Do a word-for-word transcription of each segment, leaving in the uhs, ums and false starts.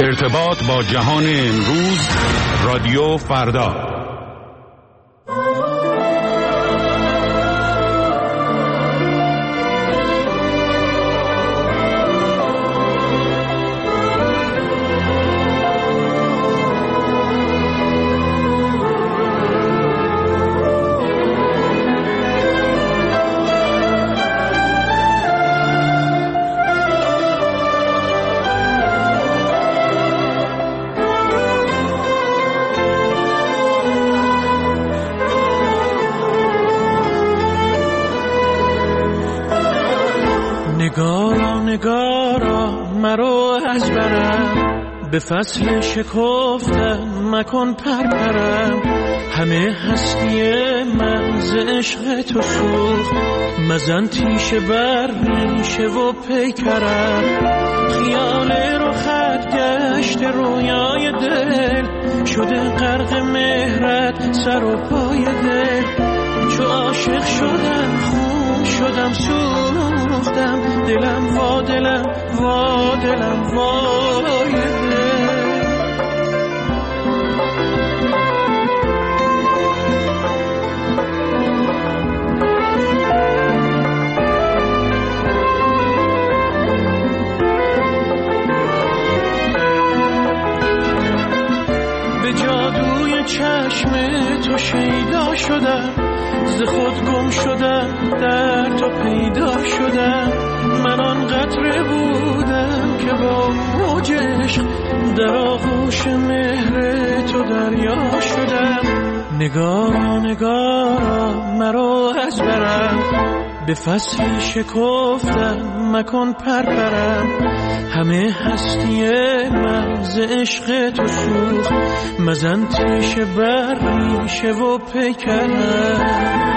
ارتباط با جهان امروز، رادیو فردا. نگارا نگارا مرو از برم، به فصل شکفتم مکن پرپرم. همه هستی من ز عشق تو سوخت، مزن تیشه بر ریشه و پیکرم. خیال رو خط گشت رویای دل، شده غرق مهرت سر و پای دل. چو عاشق شدم خون شدم سوختم، دلم وا دلم وا دلم وای دل. به جادوی چشم تو شیدا شدم، ز خود گم شدم در تو پیدا شدم. من آن قطره بودم که با موج عشق در آغوش مهر تو دریا شدم. نگارا نگارا مرو از برم، به فصل شکفتم مکن پرپرم. همه هستی من ز عشق تو سوخت، مزن تیشه بر ریشه و پیکرم.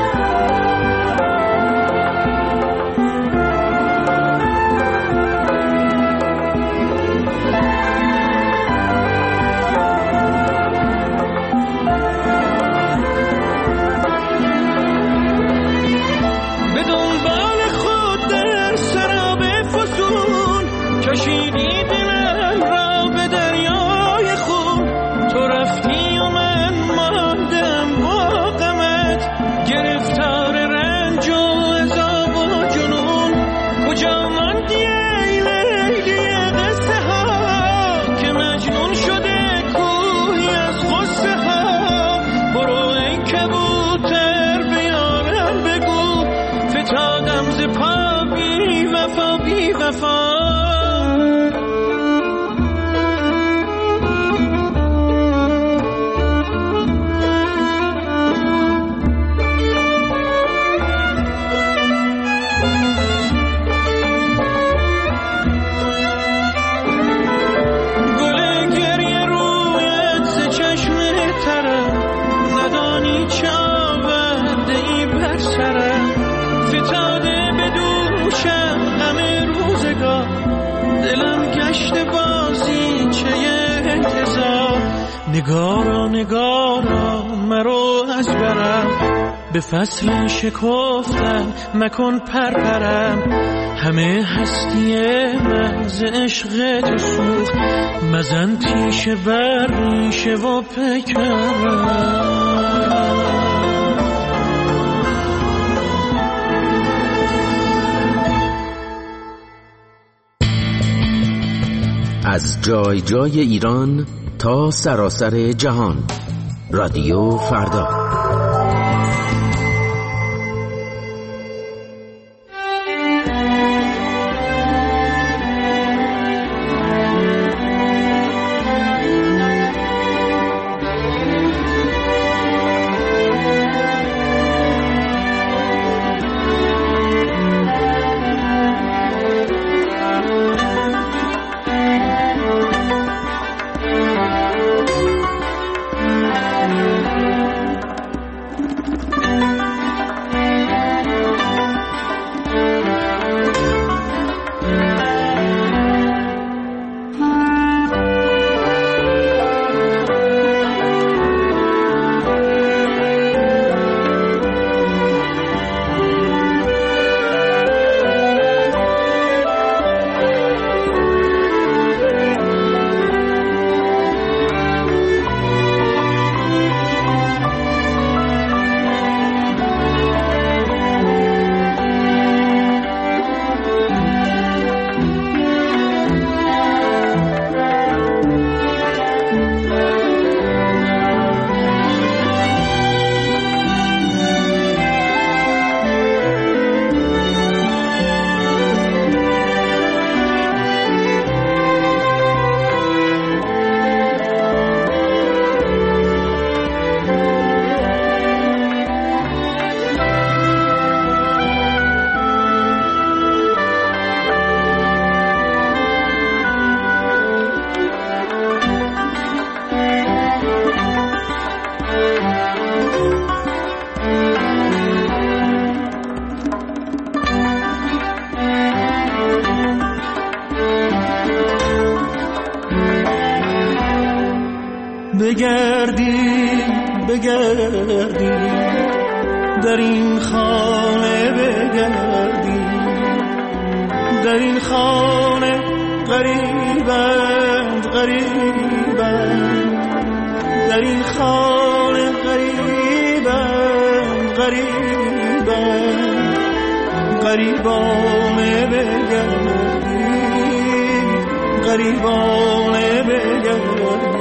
کشیدی دلم را به دریای خون، تو رفتی و من ماندم با غمت. گرفتار رنج و عذاب و جنون، کجا ماندی ای لیلی قصه ها، که مجنون شده کوهی از غصه ها. برو ای کبوتر به یارم بگو، فتادم ز پا بی وفا بی وفا. نگارا نگارا مرو از برم، به فصل شکفتم مکن پرپرم. همه هستی من ز عشق تو سوخت، مزن تیشه بر ریشه و پیکرم. از جای جای ایران تا سراسر جهان، رادیو فردا. بگردی بگردی در این خانه بگردی در این خانه غریبند غریبند در این خانه غریبند غریبند غریبانه بگردی غریبانه بگردی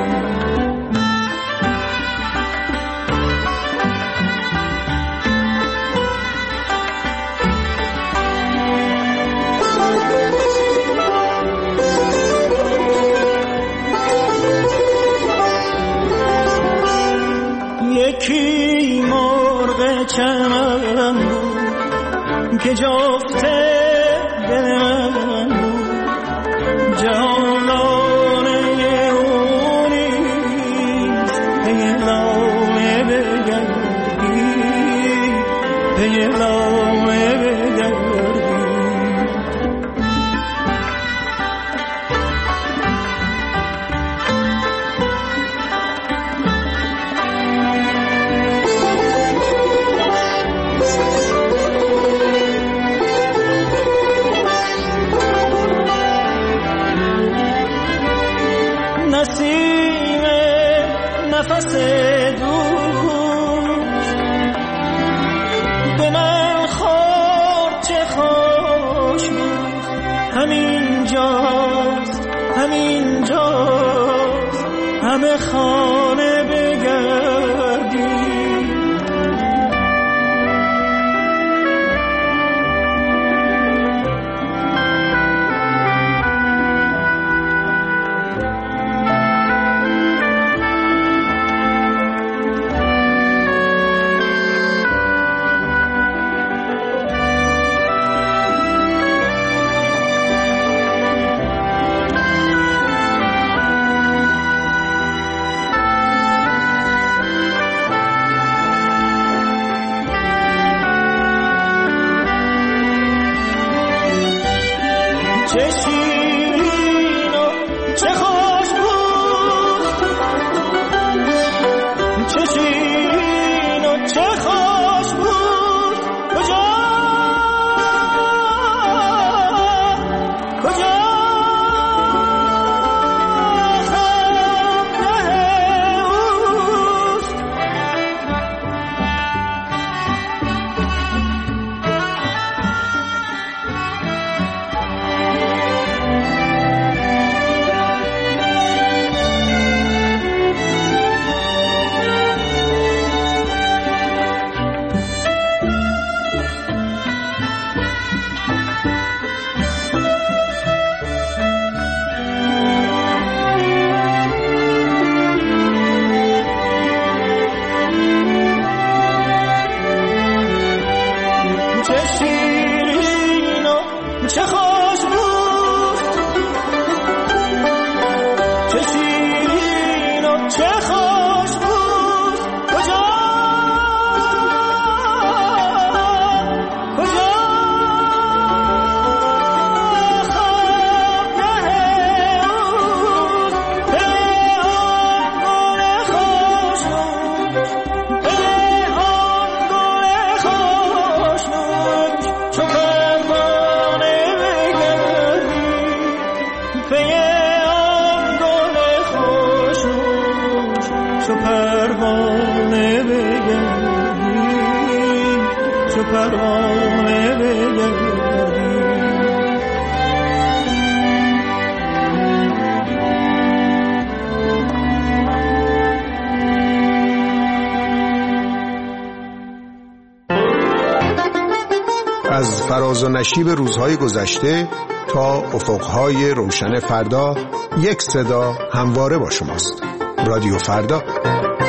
یکی مرغ چمن بود که جفته دل من بود جانانه اونیست پی لانه بگردی پی لانه بگردی نسیم نفس دوست به من خورد چه خوش بود همین جاست همین جاست همه خانه بگردی چه شیرین و چه خوش بود چه شیرین و چه خوش بود کجا کجا خانه اوست چه شیرین و چه خوش بود چه شیرین و چه خوش بود کجا کجا خانه اوست به آن گل خوشنود به آن گل خوشنود چو پروانه بگردی پی آن گل خوشنود چو پروانه بگردی چو پروانه بگردی از فراز و نشیب روزهای گذشته تا افقهای روشن فردا یک صدا همواره با شماست. رادیو فردا.